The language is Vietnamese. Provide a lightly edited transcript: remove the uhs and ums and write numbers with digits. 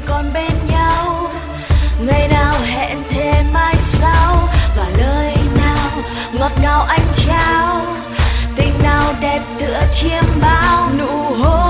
còn bên nhau, ngày nào hẹn thề mai sau, và lời nào ngọt ngào anh trao, tình nào đẹp tựa chiêm bao nụ hôn